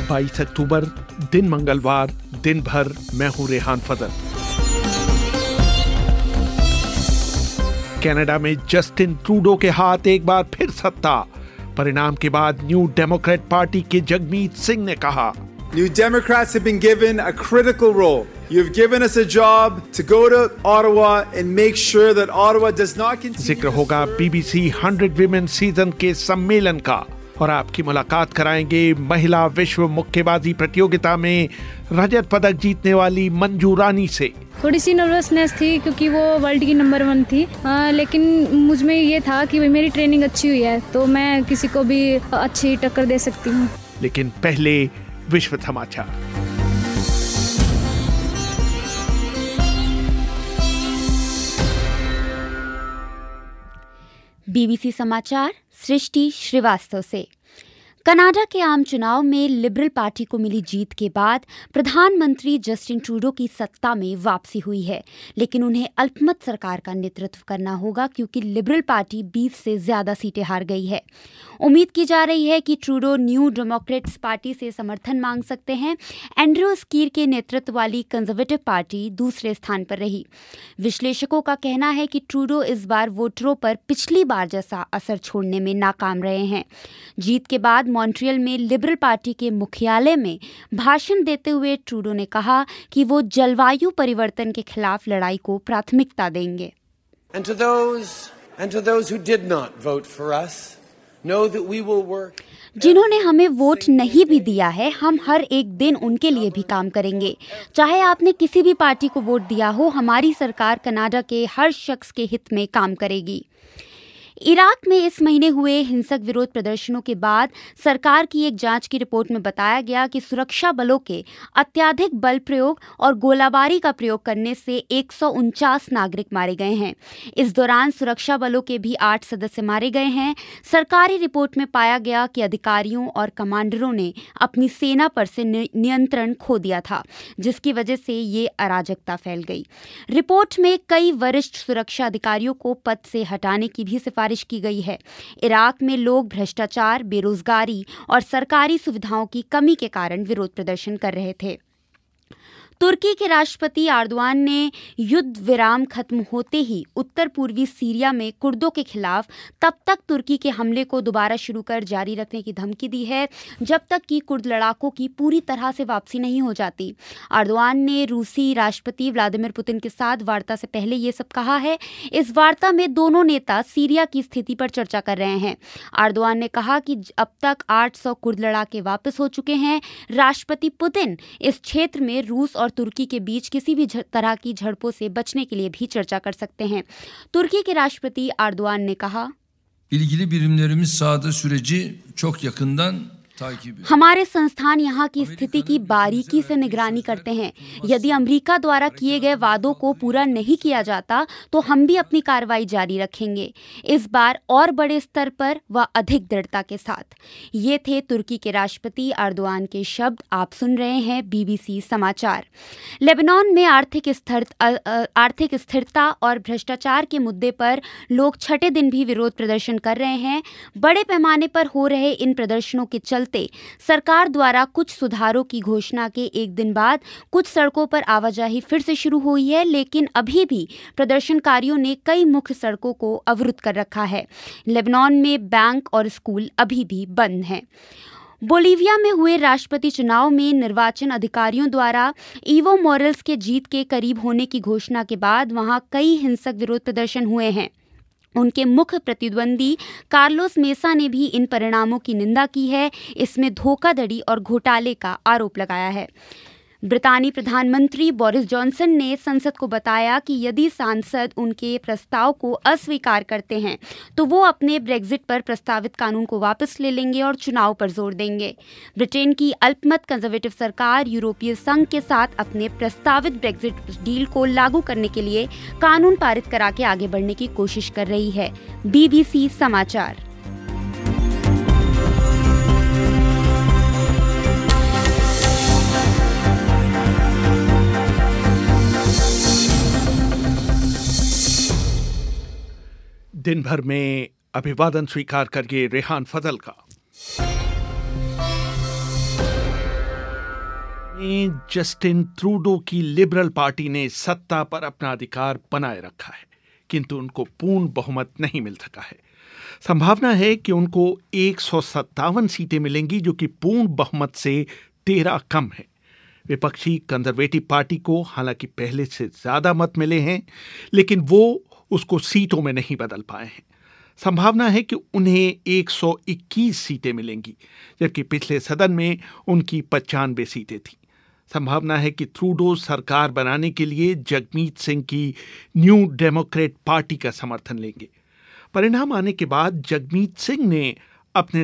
22 अक्टूबर, दिन मंगलवार, दिन भर मैं हूं रेहान फजल। कनाडा में जस्टिन ट्रूडो के हाथ एक बार फिर सत्ता। परिणाम के बाद न्यू डेमोक्रेट पार्टी के जगमीत सिंह ने कहा, New Democrats have been given a critical role. You've given us a job to go to Ottawa and make sure that Ottawa does not continue. जिक्र होगा BBC 100 Women सीजन के सम्मेलन का और आपकी मुलाकात कराएंगे महिला विश्व मुक्केबाजी प्रतियोगिता में रजत पदक जीतने वाली मंजू रानी से। थोड़ी सी नर्वसनेस थी क्योंकि वो वर्ल्ड की नंबर 1 थी, लेकिन मुझ में ये था कि मेरी ट्रेनिंग अच्छी हुई है तो मैं किसी को भी अच्छी टक्कर दे सकती हूँ। लेकिन पहले विश्व समाचार। बीबीसी समाचार सृष्टि श्रीवास्तव से। कनाडा के आम चुनाव में लिबरल पार्टी को मिली जीत के बाद प्रधानमंत्री जस्टिन ट्रूडो की सत्ता में वापसी हुई है, लेकिन उन्हें अल्पमत सरकार का नेतृत्व करना होगा क्योंकि लिबरल पार्टी 20 से ज्यादा सीटें हार गई है। उम्मीद की जा रही है कि ट्रूडो न्यू डेमोक्रेट्स पार्टी से समर्थन मांग सकते हैं। एंड्रू स्कीर के नेतृत्व वाली कंजर्वेटिव पार्टी दूसरे स्थान पर रही। विश्लेषकों का कहना है कि ट्रूडो इस बार वोटरों पर पिछली बार जैसा असर छोड़ने में नाकाम रहे हैं। जीत के बाद मॉन्ट्रियल में लिबरल पार्टी के मुख्यालय में भाषण देते हुए ट्रूडो ने कहा कि वो जलवायु परिवर्तन के खिलाफ लड़ाई को प्राथमिकता देंगे। जिन्होंने हमें वोट नहीं भी दिया है, हम हर एक दिन उनके लिए भी काम करेंगे। चाहे आपने किसी भी पार्टी को वोट दिया हो, हमारी सरकार कनाडा के हर शख्स के हित में काम करेगी। इराक में इस महीने हुए हिंसक विरोध प्रदर्शनों के बाद सरकार की एक जांच की रिपोर्ट में बताया गया कि सुरक्षा बलों के अत्यधिक बल प्रयोग और गोलाबारी का प्रयोग करने से 149 नागरिक मारे गए हैं। इस दौरान सुरक्षा बलों के भी 8 सदस्य मारे गए हैं। सरकारी रिपोर्ट में पाया गया कि अधिकारियों और कमांडरों ने अपनी सेना पर से नियंत्रण खो दिया था, जिसकी वजह से ये अराजकता फैल गई। रिपोर्ट में कई वरिष्ठ सुरक्षा अधिकारियों को पद से हटाने की भी सिफारिश की गई है। इराक में लोग भ्रष्टाचार, बेरोजगारी और सरकारी सुविधाओं की कमी के कारण विरोध प्रदर्शन कर रहे थे। तुर्की के राष्ट्रपति एर्दोआन ने युद्ध विराम खत्म होते ही उत्तर पूर्वी सीरिया में कुर्दों के खिलाफ तब तक तुर्की के हमले को दोबारा शुरू कर जारी रखने की धमकी दी है जब तक कि कुर्द लड़ाकों की पूरी तरह से वापसी नहीं हो जाती। एर्दोआन ने रूसी राष्ट्रपति व्लादिमीर पुतिन के साथ वार्ता से पहले ये सब कहा है। इस वार्ता में दोनों नेता सीरिया की स्थिति पर चर्चा कर रहे हैं। एर्दोआन ने कहा कि अब तक 800 कुर्द लड़ाके वापस हो चुके हैं। राष्ट्रपति पुतिन इस क्षेत्र में रूस और तुर्की के बीच किसी भी तरह की झड़पों से बचने के लिए भी चर्चा कर सकते हैं। तुर्की के राष्ट्रपति एर्दोआन ने कहा, İlgili birimlerimiz sahada süreci çok yakından हमारे संस्थान यहाँ की स्थिति की बारीकी से निगरानी करते हैं। यदि अमेरिका द्वारा किए गए वादों को पूरा नहीं किया जाता तो हम भी अपनी कार्रवाई जारी रखेंगे, इस बार और बड़े स्तर पर व अधिक दृढ़ता के साथ। ये थे तुर्की के राष्ट्रपति एर्दोआन के शब्द। आप सुन रहे हैं बीबीसी समाचार। लेबनान में आर्थिक स्थिरता और भ्रष्टाचार के मुद्दे पर लोग छठे दिन भी विरोध प्रदर्शन कर रहे हैं। बड़े पैमाने पर हो रहे इन प्रदर्शनों के चलते सरकार द्वारा कुछ सुधारों की घोषणा के एक दिन बाद कुछ सड़कों पर आवाजाही फिर से शुरू हुई है, लेकिन अभी भी प्रदर्शनकारियों ने कई मुख्य सड़कों को अवरुद्ध कर रखा है। लेबनान में बैंक और स्कूल अभी भी बंद हैं। बोलीविया में हुए राष्ट्रपति चुनाव में निर्वाचन अधिकारियों द्वारा ईवो मोरल्स के जीत के करीब होने की घोषणा के बाद वहां कई हिंसक विरोध प्रदर्शन हुए हैं। उनके मुख्य प्रतिद्वंदी कार्लोस मेसा ने भी इन परिणामों की निंदा की है। इसमें धोखाधड़ी और घोटाले का आरोप लगाया है। ब्रितानी प्रधानमंत्री बोरिस जॉनसन ने संसद को बताया कि यदि सांसद उनके प्रस्ताव को अस्वीकार करते हैं तो वो अपने ब्रेक्जिट पर प्रस्तावित कानून को वापस ले लेंगे और चुनाव पर जोर देंगे। ब्रिटेन की अल्पमत कंजर्वेटिव सरकार यूरोपीय संघ के साथ अपने प्रस्तावित ब्रेक्जिट डील को लागू करने के लिए कानून पारित करा के आगे बढ़ने की कोशिश कर रही है। बीबीसी समाचार। दिन भर में अभिवादन स्वीकार करिए रेहान फजल का। जस्टिन ट्रूडो की लिबरल पार्टी ने सत्ता पर अपना अधिकार बनाए रखा है, किंतु उनको पूर्ण बहुमत नहीं मिल सका है। संभावना है कि उनको 157 सीटें मिलेंगी, जो कि पूर्ण बहुमत से 13 कम है। विपक्षी कंजर्वेटिव पार्टी को हालांकि पहले से ज्यादा मत मिले हैं, लेकिन वो उसको सीटों में नहीं बदल पाए हैं। संभावना है कि उन्हें 121 सीटें मिलेंगी, जबकि पिछले सदन में उनकी 95 सीटें थीं। संभावना है कि ट्रूडो सरकार बनाने के लिए जगमीत सिंह की न्यू डेमोक्रेट पार्टी का समर्थन लेंगे। परिणाम आने के बाद जगमीत सिंह ने अपने